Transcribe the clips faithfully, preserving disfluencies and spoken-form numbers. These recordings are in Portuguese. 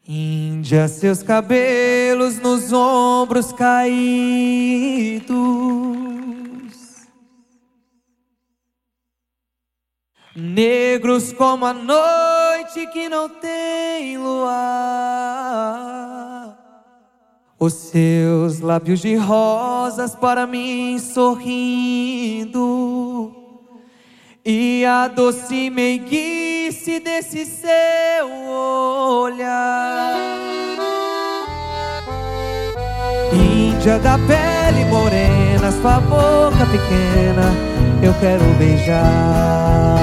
Índia, seus cabelos nos ombros caídos, negros como a noite que não tem luar. Os seus lábios de rosas para mim sorrindo, e a doce meiguice desse seu olhar. Índia da pele morena, sua boca pequena eu quero beijar.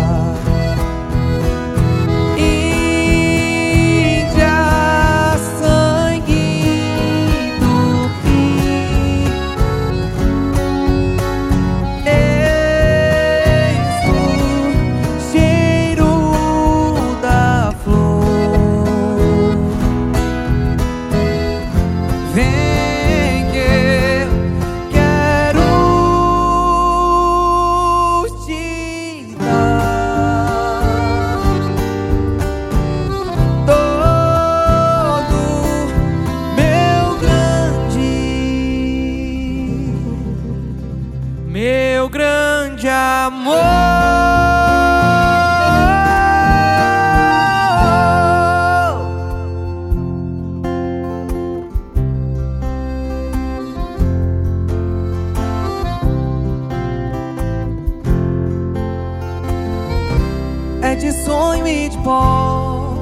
Meu grande amor, é de sonho e de pó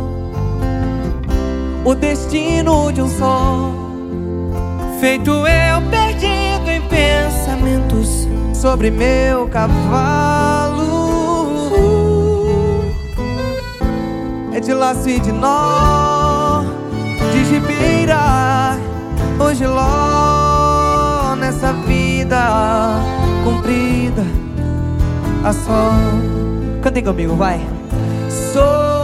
o destino de um só, feito eu perdido em pensamentos sobre meu cavalo. É de laço e de nó, de gibeira ou giló, nessa vida comprida a só. Cantem comigo, vai. Sou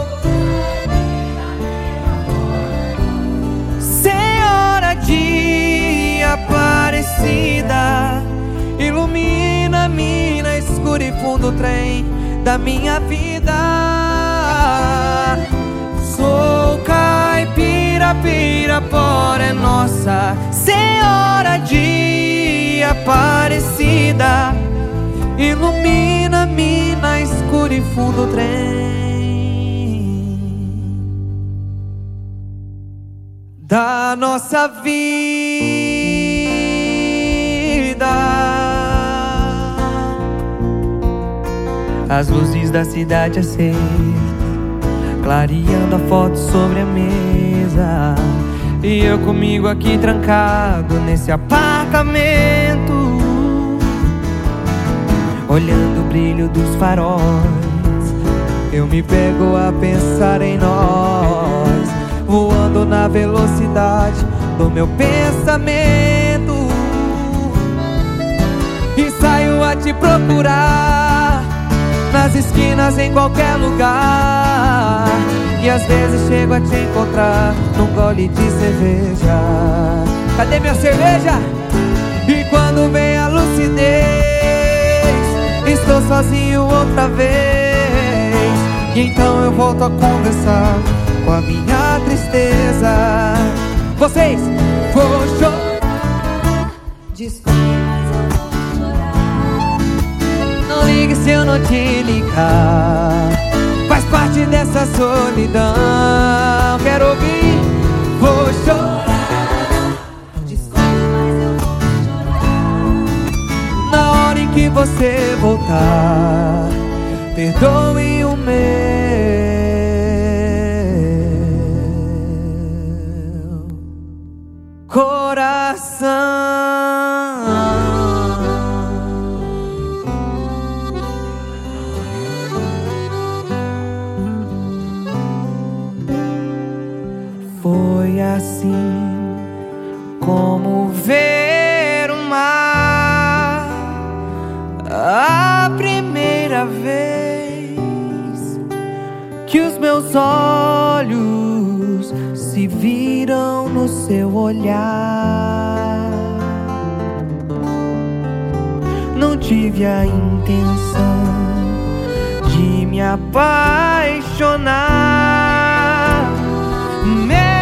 Senhora de Aparecida, ilumina-me na escura e fundo trem da minha vida. Sou caipira, Pirapora é nossa Senhora de Aparecida, ilumina-me na escura e fundo trem da nossa vida. As luzes da cidade acesas, clareando a foto sobre a mesa, e eu comigo aqui trancado nesse apartamento, olhando o brilho dos faróis. Eu me pego a pensar em nós, voando na velocidade do meu pensamento, e saio a te procurar nas esquinas, em qualquer lugar. E às vezes chego a te encontrar num gole de cerveja. Cadê minha cerveja? E quando vem a lucidez, estou sozinho outra vez, e então eu volto a conversar com a minha tristeza. Vocês, vou chorar. Desculpa, mas eu vou chorar. Não ligue se eu não te ligar, faz parte dessa solidão. Quero ouvir, vou chorar. Desculpa, mas eu vou chorar. Na hora em que você voltar, perdoe o meu coração. Foi assim como ver o mar a primeira vez que os meus olhos se viram no seu olhar. Não tive a intenção de me apaixonar. Me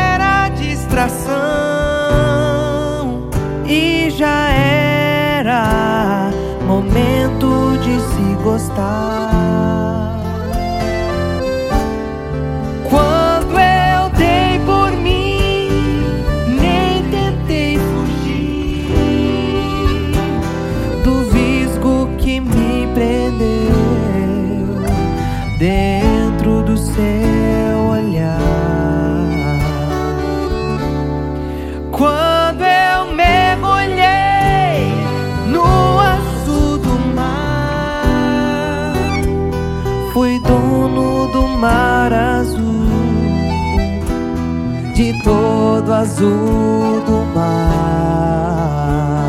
de todo azul do mar.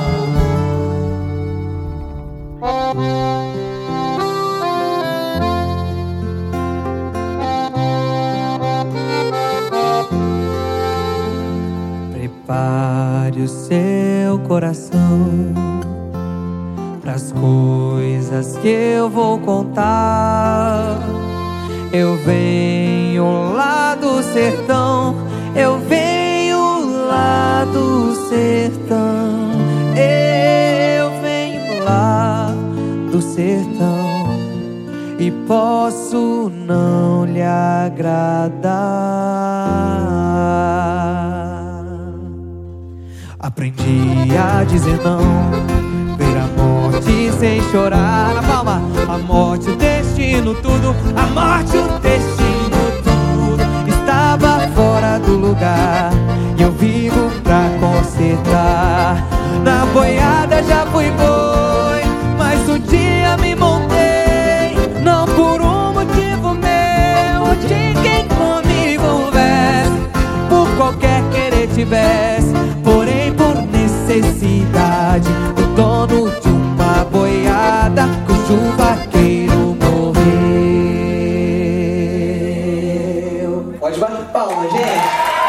Prepare o seu coração pras coisas que eu vou contar. Eu venho lá do sertão, eu venho lá do sertão, eu venho lá do sertão e posso não lhe agradar. Aprendi a dizer não, ver a morte sem chorar. Na palma, a morte, o destino, tudo. A morte, o destino, tudo estava fora do lugar e eu vivo pra consertar. Na boiada já fui boi, mas um dia me montei, não por um motivo meu, de quem comigo houvesse, por qualquer querer tivesse, porém por necessidade do dono de uma boiada cujo vaqueiro morreu. Pode bater palma, gente.